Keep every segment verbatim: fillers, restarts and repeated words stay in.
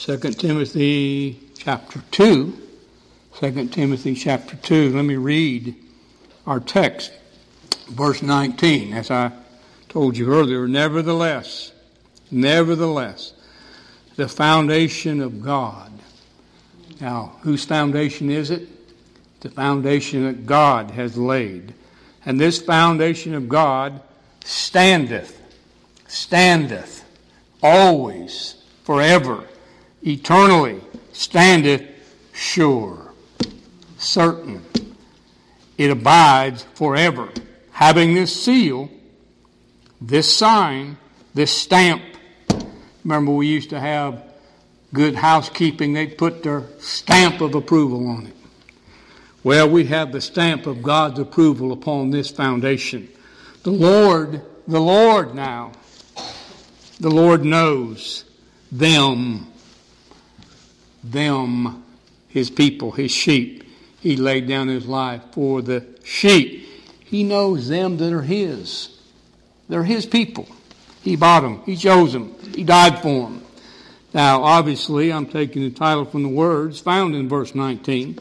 Second Timothy chapter two. Second Timothy chapter two. Let me read our text. Verse nineteen, as I told you earlier, nevertheless, nevertheless, the foundation of God. Now, whose foundation is it? The foundation that God has laid. And this foundation of God standeth, standeth, always, forever, eternally, standeth sure, certain. It abides forever, having this seal, this sign, this stamp. Remember, we used to have Good Housekeeping. They'd put their stamp of approval on it. Well, we have the stamp of God's approval upon this foundation. The Lord, the Lord now, the Lord knows them, them, His people, His sheep. He laid down His life for the sheep. He knows them that are His. They're His people. He bought them. He chose them. He died for them. Now, obviously, I'm taking the title from the words found in verse nineteen.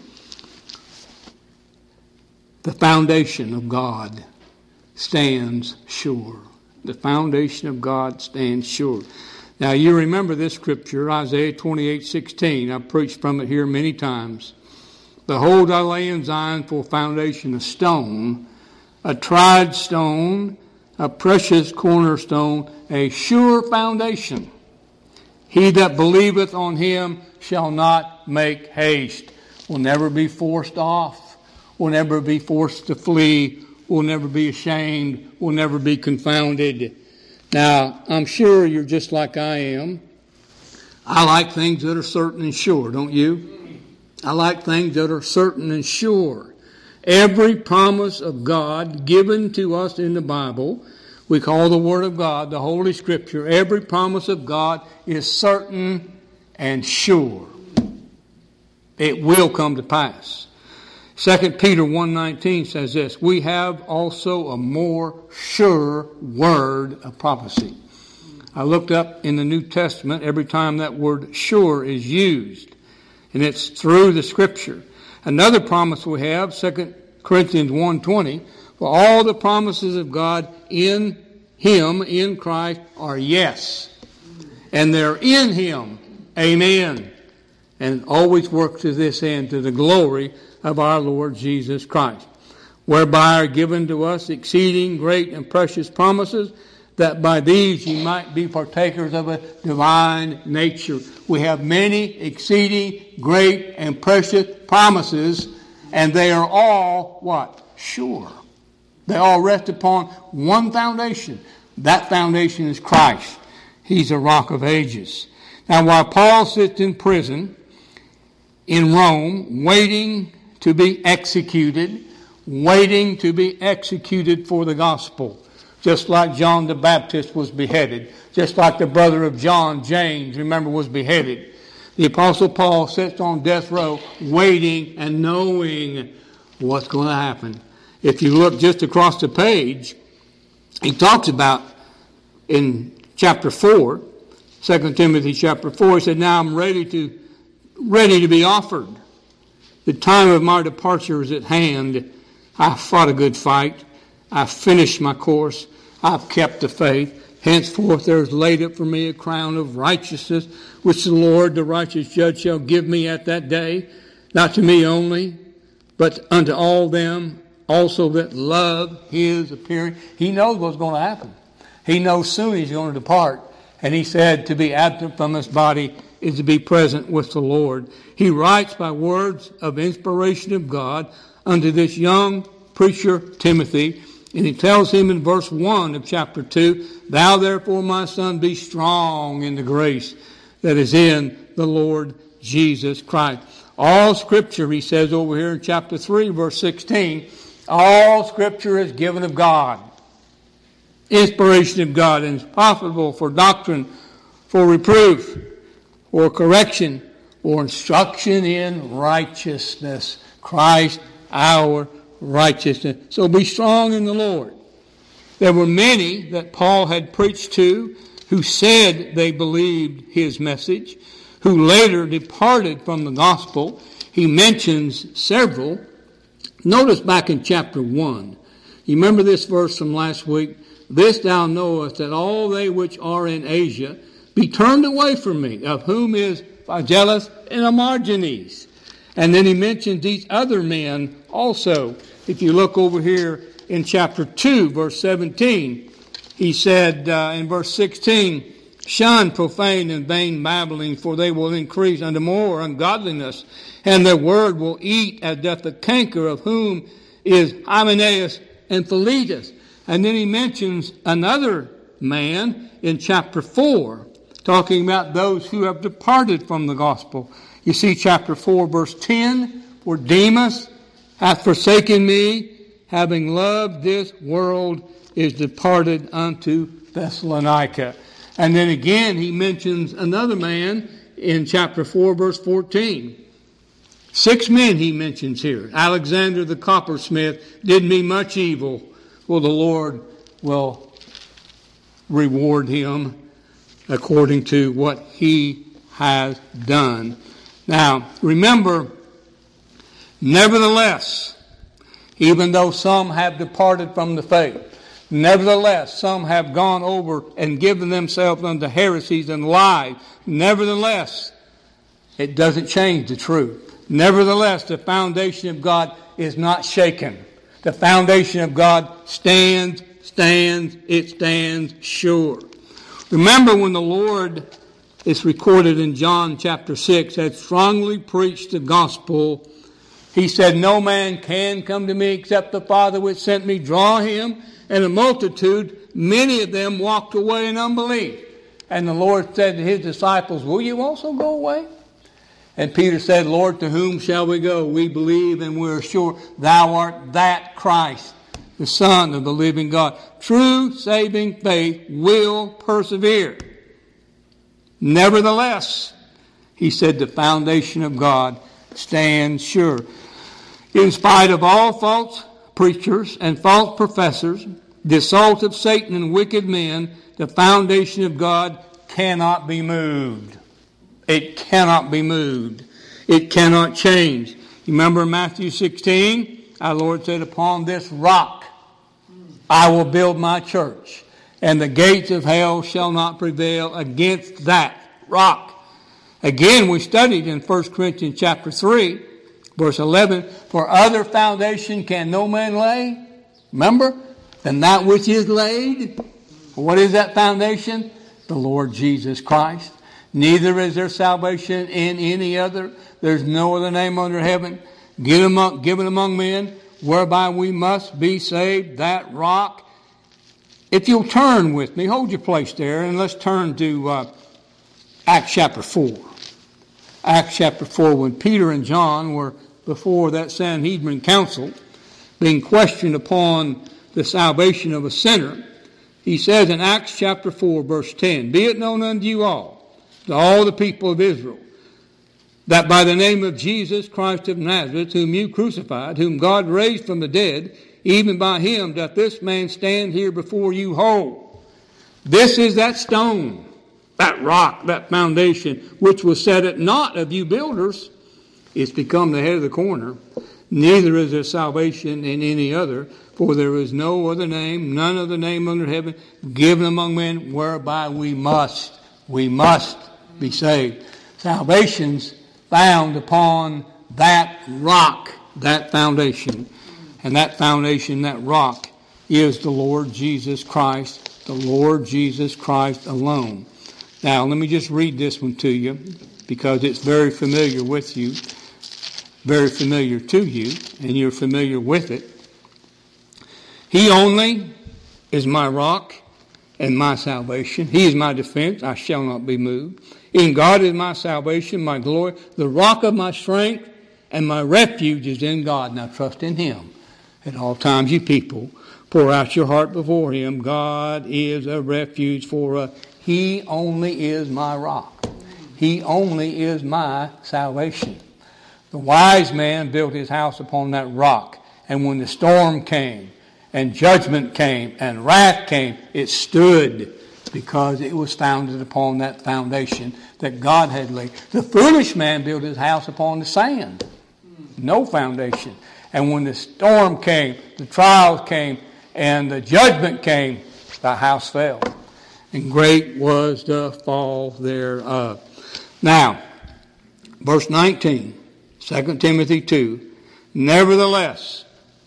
The foundation of God stands sure. The foundation of God stands sure. Now, you remember this scripture, Isaiah twenty-eight sixteen. I've preached from it here many times. Behold, I lay in Zion for foundation a stone, a tried stone, a precious cornerstone, a sure foundation. He that believeth on Him shall not make haste. Will never be forced off. Will never be forced to flee. Will never be ashamed. Will never be confounded. Now, I'm sure you're just like I am. I like things that are certain and sure, don't you? I like things that are certain and sure. Every promise of God given to us in the Bible, we call the Word of God, the Holy Scripture. Every promise of God is certain and sure. It will come to pass. Second Peter one nineteen says this, we have also a more sure word of prophecy. I looked up in the New Testament every time that word sure is used, and it's through the Scripture. Another promise we have, Second Corinthians one twenty, for all the promises of God in Him, in Christ, are yes. And they're in Him. Amen. And always work to this end, to the glory of our Lord Jesus Christ. Whereby are given to us exceeding great and precious promises, that by these ye might be partakers of a divine nature. We have many exceeding great and precious promises, and they are all, what? Sure. They all rest upon one foundation. That foundation is Christ. He's a rock of ages. Now, while Paul sits in prison in Rome, waiting to be executed, waiting to be executed for the gospel, just like John the Baptist was beheaded, just like the brother of John, James, remember, was beheaded. The Apostle Paul sits on death row, waiting and knowing what's going to happen. If you look just across the page, he talks about in chapter four, Second Timothy chapter four, he said, now I'm ready to ready to be offered. The time of my departure is at hand. I fought a good fight. I finished my course. I've kept the faith. Henceforth there is laid up for me a crown of righteousness, which the Lord, the righteous judge, shall give me at that day, not to me only, but unto all them also that love His appearing. He knows what's going to happen. He knows soon He's going to depart. And He said to be absent from this body is to be present with the Lord. He writes by words of inspiration of God unto this young preacher Timothy, and he tells him in verse one of chapter two, thou therefore, my son, be strong in the grace that is in the Lord Jesus Christ. All Scripture, he says over here in chapter three, verse sixteen, all Scripture is given of God. Inspiration of God, and is profitable for doctrine, for reproof, or correction, or instruction in righteousness. Christ, our righteousness. So be strong in the Lord. There were many that Paul had preached to who said they believed his message, who later departed from the gospel. He mentions several. Notice back in chapter one. You remember this verse from last week? This thou knowest, that all they which are in Asia be turned away from me, of whom is Phygellus and Hermogenes. And then he mentions these other men also. If you look over here in chapter two, verse seventeen, he said uh, in verse sixteen, shun profane and vain babbling, for they will increase unto more ungodliness, and their word will eat as doth the canker, of whom is Hymenaeus and Philetus. And then he mentions another man in chapter four, talking about those who have departed from the gospel. You see chapter four, verse ten, for Demas hath forsaken me, having loved this world, is departed unto Thessalonica. And then again he mentions another man in chapter four, verse fourteen. Six men he mentions here. Alexander the coppersmith did me much evil. Well, the Lord will reward him according to what he has done. Now, remember, nevertheless, even though some have departed from the faith, nevertheless, some have gone over and given themselves unto heresies and lies. Nevertheless, it doesn't change the truth. Nevertheless, the foundation of God is not shaken. The foundation of God stands, stands, it stands sure. Remember when the Lord, it's recorded in John chapter six, had strongly preached the gospel. He said, no man can come to me except the Father which sent me draw him. And a multitude, many of them walked away in unbelief. And the Lord said to his disciples, will you also go away? And Peter said, Lord, to whom shall we go? We believe and we are sure thou art that Christ, the Son of the living God. True saving faith will persevere. Nevertheless, he said, the foundation of God stands sure. In spite of all false preachers and false professors, the assault of Satan and wicked men, the foundation of God cannot be moved. It cannot be moved. It cannot change. You remember in Matthew sixteen, our Lord said, upon this rock I will build my church, and the gates of hell shall not prevail against that rock. Again, we studied in First Corinthians chapter three, verse eleven, for other foundation can no man lay. Remember? Than that which is laid. What is that foundation? The Lord Jesus Christ. Neither is there salvation in any other. There's no other name under heaven given among, given among men whereby we must be saved. That rock. If you'll turn with me, hold your place there, and let's turn to uh, Acts chapter four. Acts chapter four, when Peter and John were before that Sanhedrin council, being questioned upon the salvation of a sinner, he says in Acts chapter four, verse ten, be it known unto you all, to all the people of Israel, that by the name of Jesus Christ of Nazareth, whom you crucified, whom God raised from the dead, even by him doth this man stand here before you whole. This is that stone, that rock, that foundation, which was set at naught of you builders. It's become the head of the corner. Neither is there salvation in any other, for there is no other name, none other name under heaven, given among men, whereby we must, we must be saved. Salvation's found upon that rock, that foundation. And that foundation, that rock, is the Lord Jesus Christ, the Lord Jesus Christ alone. Now, let me just read this one to you, because it's very familiar with you, very familiar to you, and you're familiar with it. He only is my rock and my salvation. He is my defense. I shall not be moved. In God is my salvation, my glory, the rock of my strength, and my refuge is in God. Now trust in him. At all times, you people, pour out your heart before him. God is a refuge for us. He only is my rock. He only is my salvation. The wise man built his house upon that rock. And when the storm came, and judgment came, and wrath came, it stood. because it was founded upon that foundation that God had laid. The foolish man built his house upon the sand. No foundation. And when the storm came, the trials came, and the judgment came, the house fell. And great was the fall thereof. Now, verse nineteen, Second Timothy two, nevertheless,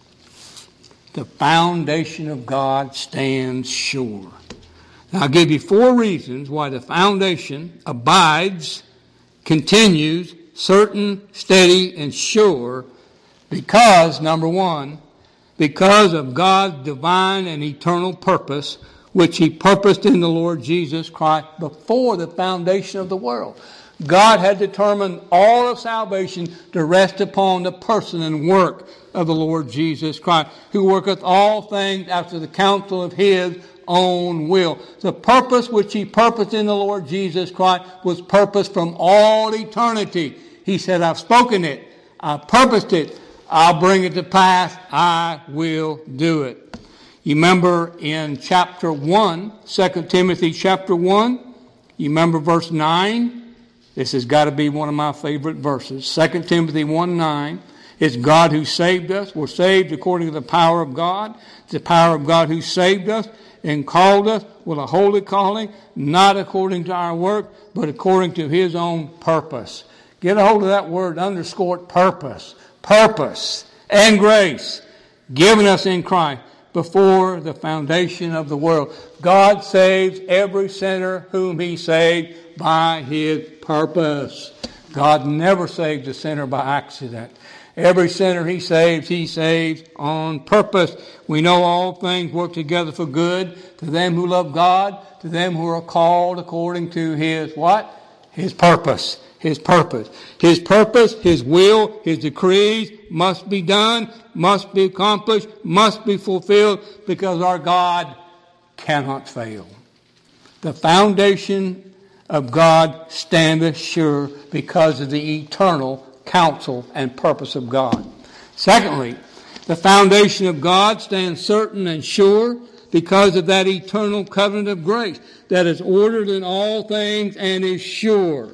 the foundation of God stands sure. Now, I'll give you four reasons why the foundation abides, continues, certain, steady, and sure. Because, number one, because of God's divine and eternal purpose, which He purposed in the Lord Jesus Christ before the foundation of the world. God had determined all of salvation to rest upon the person and work of the Lord Jesus Christ, who worketh all things after the counsel of His own will. The purpose which He purposed in the Lord Jesus Christ was purposed from all eternity. He said, I've spoken it, I've purposed it, I'll bring it to pass, I will do it. You remember in chapter one, Second Timothy chapter one, you remember verse nine? This has got to be one of my favorite verses. Second Timothy one nine. It's God who saved us. We're saved according to the power of God. It's the power of God who saved us and called us with a holy calling, not according to our work, but according to His own purpose. Get a hold of that word, underscore it, purpose. Purpose and grace given us in Christ before the foundation of the world. God saves every sinner whom He saved by His purpose. God never saves a sinner by accident. Every sinner He saves, He saves on purpose. We know all things work together for good to them who love God, to them who are called according to His what? His purpose. His purpose. His purpose, His will, His decrees must be done, must be accomplished, must be fulfilled, because our God cannot fail. The foundation of God standeth sure because of the eternal counsel and purpose of God. Secondly, the foundation of God stands certain and sure because of that eternal covenant of grace that is ordered in all things and is sure.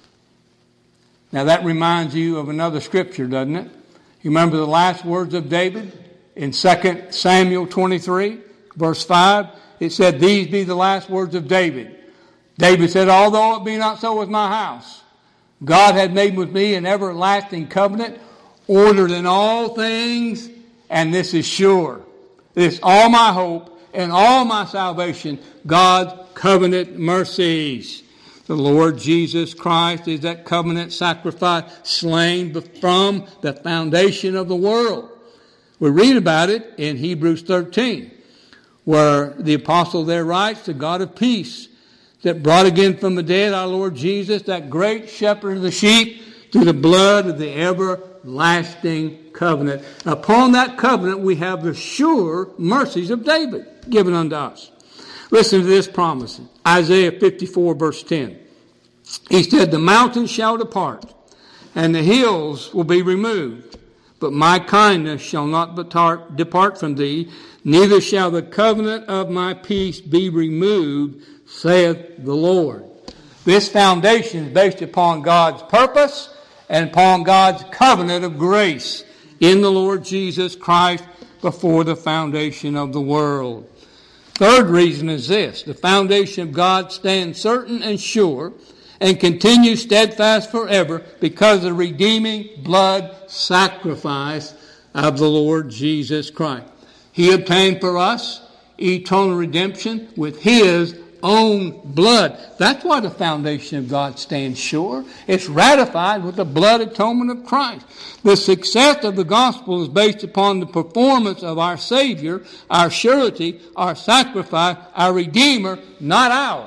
Now that reminds you of another scripture, doesn't it? You remember the last words of David in Second Samuel twenty-three, verse five? It said, these be the last words of David. David said, although it be not so with my house, God had made with me an everlasting covenant, ordered in all things, and this is sure. This is all my hope and all my salvation, God's covenant mercies. The Lord Jesus Christ is that covenant sacrifice slain from the foundation of the world. We read about it in Hebrews thirteen, where the apostle there writes, the God of peace, that brought again from the dead our Lord Jesus, that great shepherd of the sheep, through the blood of the everlasting covenant. Upon that covenant we have the sure mercies of David given unto us. Listen to this promise. Isaiah fifty-four verse ten. He said, the mountains shall depart, and the hills will be removed. But my kindness shall not depart from thee, neither shall the covenant of my peace be removed, saith the Lord. This foundation is based upon God's purpose and upon God's covenant of grace in the Lord Jesus Christ before the foundation of the world. Third reason is this. The foundation of God stands certain and sure and continues steadfast forever because of the redeeming blood sacrifice of the Lord Jesus Christ. He obtained for us eternal redemption with His own blood. That's why the foundation of God stands sure. It's ratified with the blood atonement of Christ. The success of the gospel is based upon the performance of our Savior, our surety, our sacrifice, our Redeemer, not ours.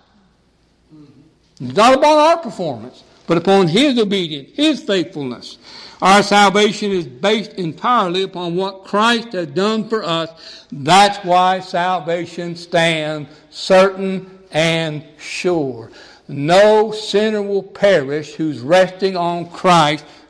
It's not upon our performance, but upon His obedience, His faithfulness. Our salvation is based entirely upon what Christ has done for us. That's why salvation stands certain and sure. No sinner will perish who's resting on Christ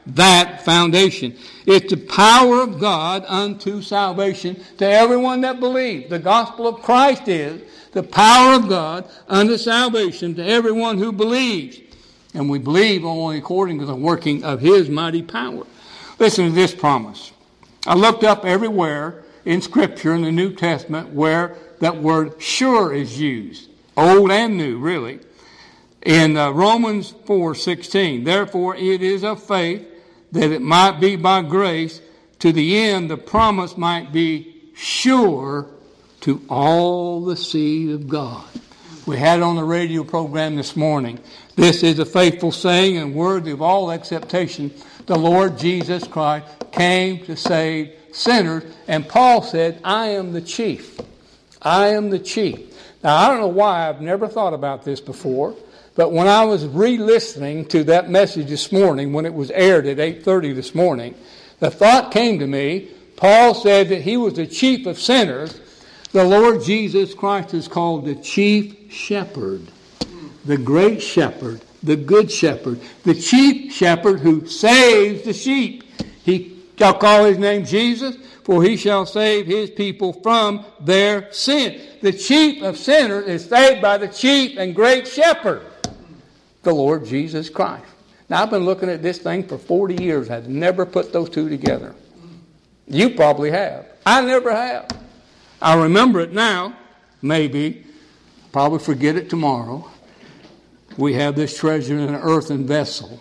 that foundation. It's the power of God unto salvation to everyone that believes. The gospel of Christ is the power of God unto salvation to everyone who believes. And we believe only according to the working of His mighty power. Listen to this promise. I looked up everywhere in Scripture in the New Testament where that word sure is used. Old and new, really. In uh, Romans four sixteen, therefore it is of faith that it might be by grace, to the end the promise might be sure to all the seed of God. We had it on the radio program this morning. This is a faithful saying and worthy of all acceptation. The Lord Jesus Christ came to save sinners. And Paul said, I am the chief. I am the chief. Now, I don't know why I've never thought about this before, but when I was re-listening to that message this morning, when it was aired at eight thirty this morning, the thought came to me, Paul said that he was the chief of sinners. The Lord Jesus Christ is called the chief shepherd, the great shepherd, the good shepherd, the chief shepherd who saves the sheep. He shall call his name Jesus, for he shall save his people from their sin. The chief of sinners is saved by the chief and great shepherd, the Lord Jesus Christ. Now, I've been looking at this thing for forty years. I've never put those two together. You probably have. I never have. I remember it now, maybe. Probably forget it tomorrow. We have this treasure in an earthen vessel.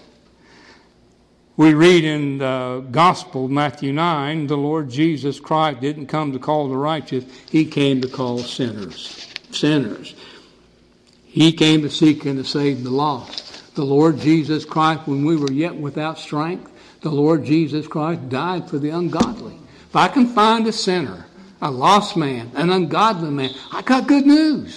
We read in the Gospel, Matthew nine, the Lord Jesus Christ didn't come to call the righteous. He came to call sinners. Sinners. He came to seek and to save the lost. The Lord Jesus Christ, when we were yet without strength, the Lord Jesus Christ died for the ungodly. If I can find a sinner, a lost man, an ungodly man, I got good news.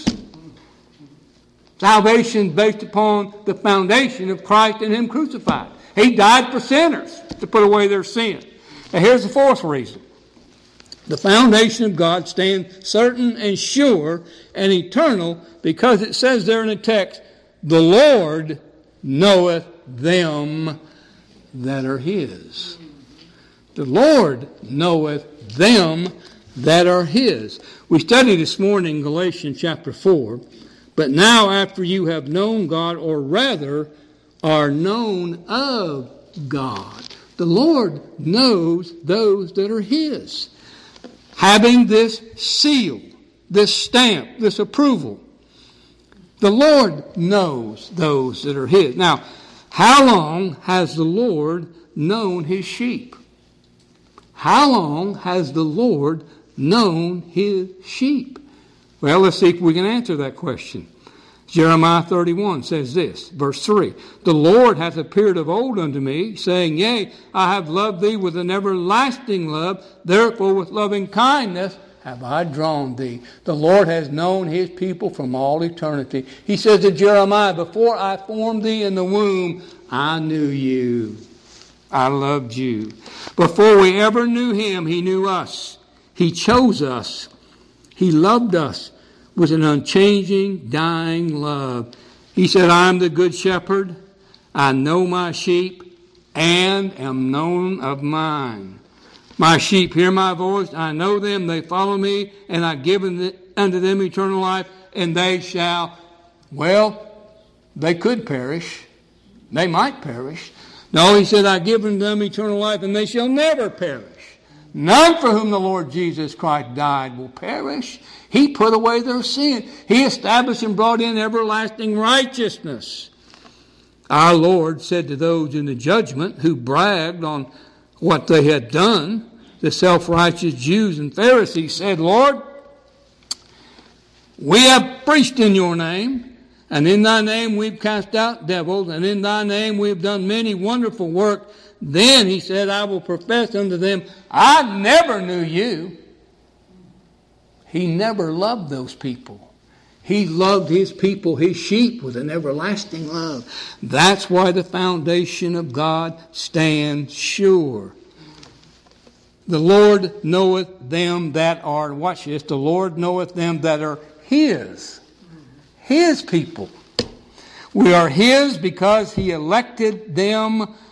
Salvation based upon the foundation of Christ and Him crucified. He died for sinners to put away their sin. Now here's the fourth reason. The foundation of God stands certain and sure and eternal because it says there in the text, the Lord knoweth them that are His. The Lord knoweth them that are His. We studied this morning Galatians chapter four. But now after you have known God, or rather are known of God, the Lord knows those that are His. Having this seal, this stamp, this approval, the Lord knows those that are His. Now, how long has the Lord known His sheep? How long has the Lord known His sheep? Well, let's see if we can answer that question. Jeremiah thirty-one says this, verse three, the Lord hath appeared of old unto me, saying, yea, I have loved thee with an everlasting love, therefore with loving kindness have I drawn thee. The Lord has known His people from all eternity. He says to Jeremiah, before I formed thee in the womb, I knew you. I loved you. Before we ever knew Him, He knew us. He chose us. He loved us with an unchanging, dying love. He said, I am the good shepherd. I know my sheep and am known of mine. My sheep hear my voice. I know them. They follow me. And I give unto them eternal life. And they shall, well, they could perish. They might perish. No, He said, I give unto them eternal life and they shall never perish. None for whom the Lord Jesus Christ died will perish. He put away their sin. He established and brought in everlasting righteousness. Our Lord said to those in the judgment who bragged on what they had done, the self-righteous Jews and Pharisees said, Lord, we have preached in your name, and in thy name we've cast out devils, and in thy name we've done many wonderful works. Then He said, I will profess unto them, I never knew you. He never loved those people. He loved His people, His sheep, with an everlasting love. That's why the foundation of God stands sure. The Lord knoweth them that are, watch this, the Lord knoweth them that are His. His people. We are His because He elected them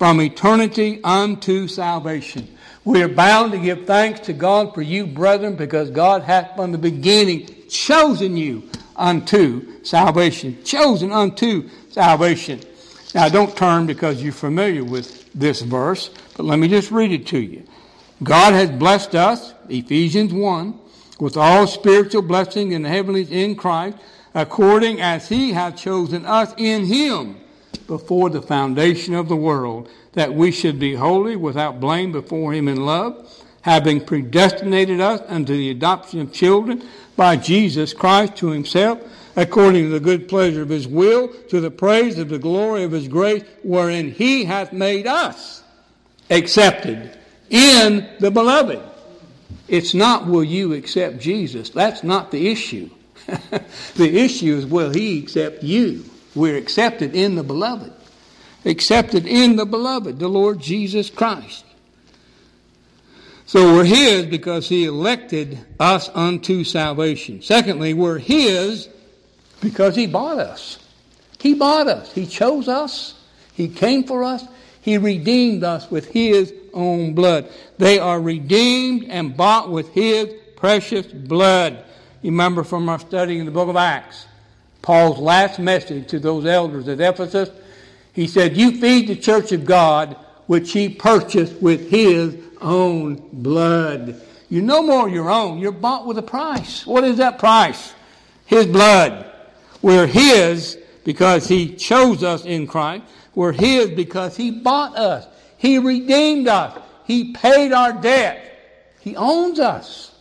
from eternity unto salvation. We are bound to give thanks to God for you, brethren, because God hath from the beginning chosen you unto salvation. Chosen unto salvation. Now, don't turn because you're familiar with this verse, but let me just read it to you. God has blessed us, Ephesians one, with all spiritual blessing in the heavenlies in Christ, according as he hath chosen us in him before the foundation of the world, that we should be holy without blame before him in love, having predestinated us unto the adoption of children by Jesus Christ to himself, according to the good pleasure of his will, to the praise of the glory of his grace, wherein he hath made us accepted in the beloved. It's not, will you accept Jesus? That's not the issue. The issue is, will he accept you? We're accepted in the beloved. Accepted in the beloved, the Lord Jesus Christ. So we're his because he elected us unto salvation. Secondly, we're his because he bought us. He bought us. He chose us. He came for us. He redeemed us with his own blood. They are redeemed and bought with his precious blood. You remember from our study in the book of Acts, Paul's last message to those elders at Ephesus, he said, you feed the church of God, which he purchased with his own blood. You're no more your own. You're bought with a price. What is that price? His blood. We're his because he chose us in Christ. We're his because he bought us. He redeemed us. He paid our debt. He owns us.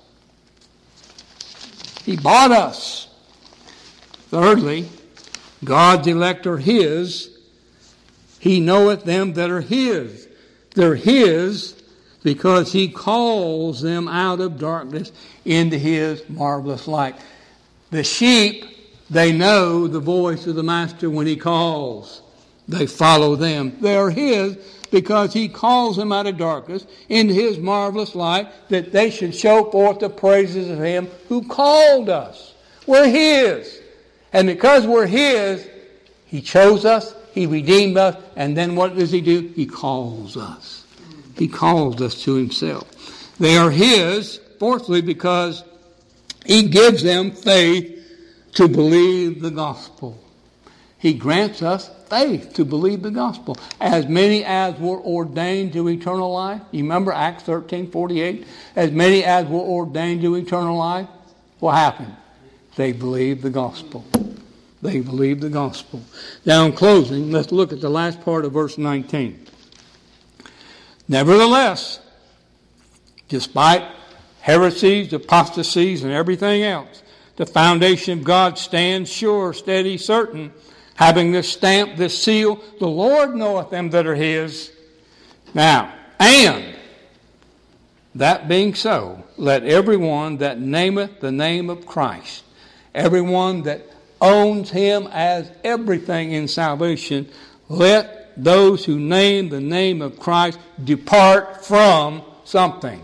He bought us. Thirdly, God's elect are his. He knoweth them that are his. They're his because he calls them out of darkness into his marvelous light. The sheep, they know the voice of the master when he calls. They follow them. They're his because he calls them out of darkness into his marvelous light, that they should show forth the praises of him who called us. We're his. And because we're his, he chose us, he redeemed us, and then what does he do? He calls us. He calls us to himself. They are his, fourthly, because he gives them faith to believe the gospel. He grants us faith to believe the gospel. As many as were ordained to eternal life. You remember Acts thirteen forty-eight? As many as were ordained to eternal life. What happened? They believed the gospel. They believed the gospel. Now in closing, let's look at the last part of verse nineteen. Nevertheless, despite heresies, apostasies, and everything else, the foundation of God stands sure, steady, certain, having this stamp, this seal, the Lord knoweth them that are his. Now, and that being so, let everyone that nameth the name of Christ, everyone that owns him as everything in salvation, let those who name the name of Christ depart from something.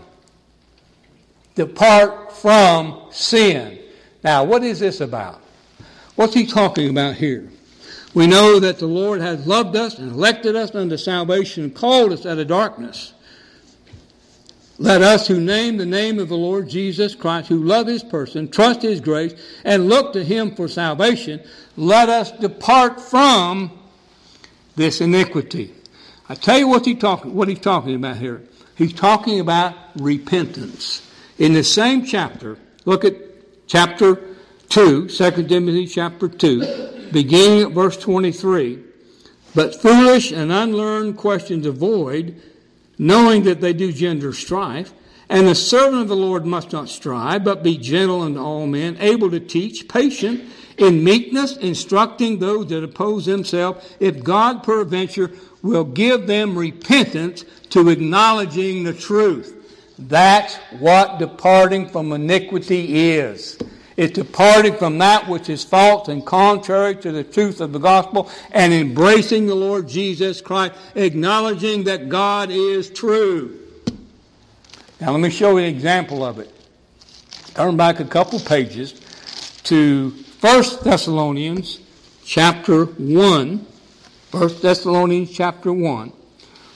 Depart from sin. Now, what is this about? What's he talking about here? We know that the Lord has loved us and elected us unto salvation and called us out of darkness. Let us who name the name of the Lord Jesus Christ, who love his person, trust his grace, and look to him for salvation, let us depart from this iniquity. I tell you what, he talk, what he's talking about here. He's talking about repentance. In the same chapter, look at chapter two, Second Timothy chapter two, beginning at verse twenty-three. But foolish and unlearned questions avoid, knowing that they do gender strife. And the servant of the Lord must not strive, but be gentle unto all men, able to teach, patient, in meekness, instructing those that oppose themselves, if God peradventure will give them repentance to acknowledging the truth. That's what departing from iniquity is. It's departing from that which is false and contrary to the truth of the gospel and embracing the Lord Jesus Christ, acknowledging that God is true. Now let me show you an example of it. Turn back a couple pages to First Thessalonians chapter one. First Thessalonians chapter one.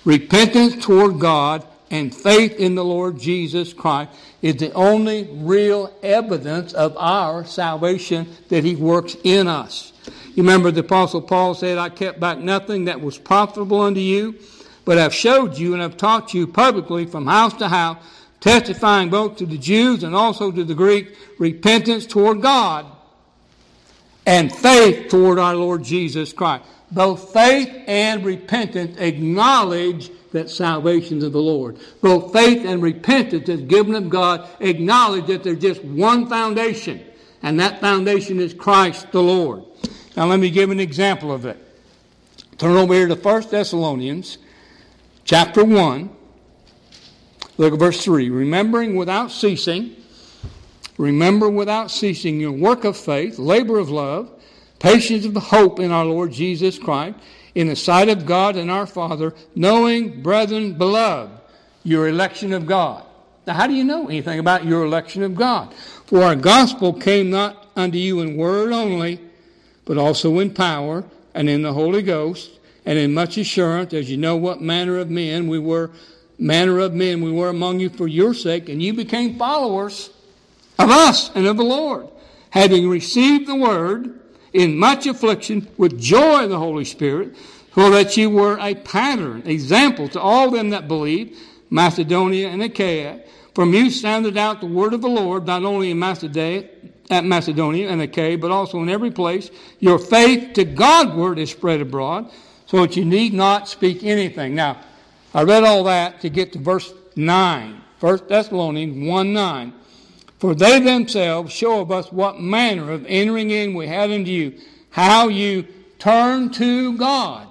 Repentance toward God and faith in the Lord Jesus Christ is the only real evidence of our salvation that He works in us. You remember the Apostle Paul said, I kept back nothing that was profitable unto you, but I've showed you and I've taught you publicly from house to house, testifying both to the Jews and also to the Greek, repentance toward God and faith toward our Lord Jesus Christ. Both faith and repentance acknowledge that salvation is of the Lord. Both faith and repentance is given of God, acknowledge that there's just one foundation, and that foundation is Christ the Lord. Now let me give an example of it. Turn over here to First Thessalonians chapter one. Look at verse three. Remembering without ceasing, remember without ceasing your work of faith, labor of love, patience of hope in our Lord Jesus Christ, in the sight of God and our Father, knowing, brethren, beloved, your election of God. Now, how do you know anything about your election of God? For our gospel came not unto you in word only, but also in power, and in the Holy Ghost, and in much assurance, as you know what manner of men we were, manner of men we were among you for your sake, and you became followers of us and of the Lord, having received the word in much affliction with joy of the Holy Spirit, so that you were a pattern, example to all them that believe, Macedonia and Achaia. From you sounded out the word of the Lord, not only in Macedonia, at Macedonia and Achaia, but also in every place. Your faith to Godward is spread abroad, so that you need not speak anything. Now, I read all that to get to verse nine. First Thessalonians one nine. For they themselves show of us what manner of entering in we had unto you, how you turn to God,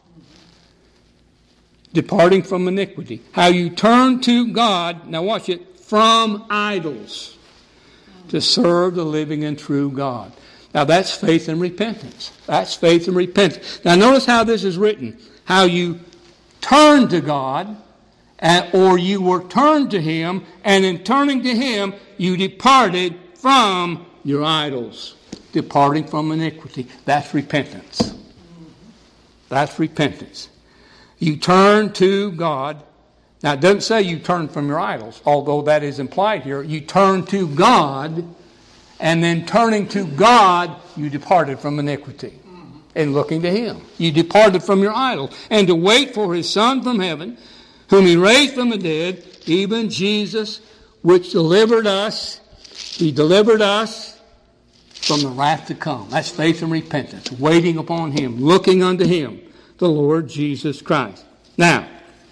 departing from iniquity. How you turn to God, now watch it, from idols, to serve the living and true God. Now that's faith and repentance. That's faith and repentance. Now notice how this is written. How you turn to God, and, or you were turned to Him, and in turning to Him, you departed from your idols. Departing from iniquity. That's repentance. That's repentance. You turn to God. Now it doesn't say you turn from your idols, although that is implied here. You turn to God, and then turning to God, you departed from iniquity. And looking to Him. You departed from your idols. And to wait for His Son from heaven, whom He raised from the dead, even Jesus, which delivered us, He delivered us from the wrath to come. That's faith and repentance. Waiting upon Him, looking unto Him, the Lord Jesus Christ. Now,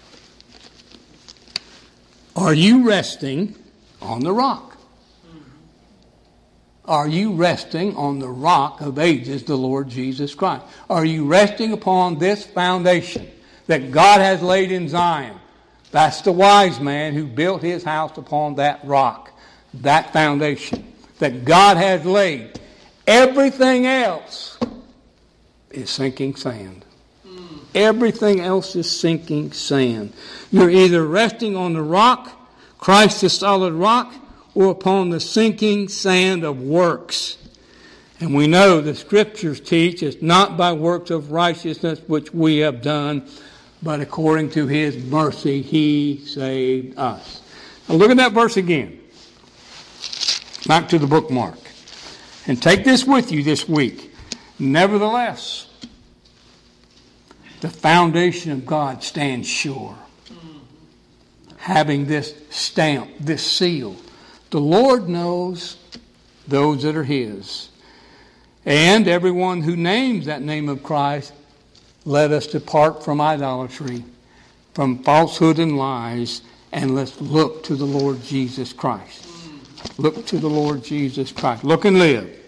are you resting on the rock? Are you resting on the rock of ages, the Lord Jesus Christ? Are you resting upon this foundation that God has laid in Zion? That's the wise man who built his house upon that rock, that foundation that God has laid. Everything else is sinking sand. Everything else is sinking sand. You're either resting on the rock, Christ the solid rock, or upon the sinking sand of works. And we know the Scriptures teach it's not by works of righteousness which we have done, but according to His mercy He saved us. Now look at that verse again. Back to the bookmark. And take this with you this week. Nevertheless, the foundation of God stands sure, having this stamp, this seal. The Lord knows those that are His. And everyone who names that name of Christ, let us depart from idolatry, from falsehood and lies, and let's look to the Lord Jesus Christ. Look to the Lord Jesus Christ. Look and live.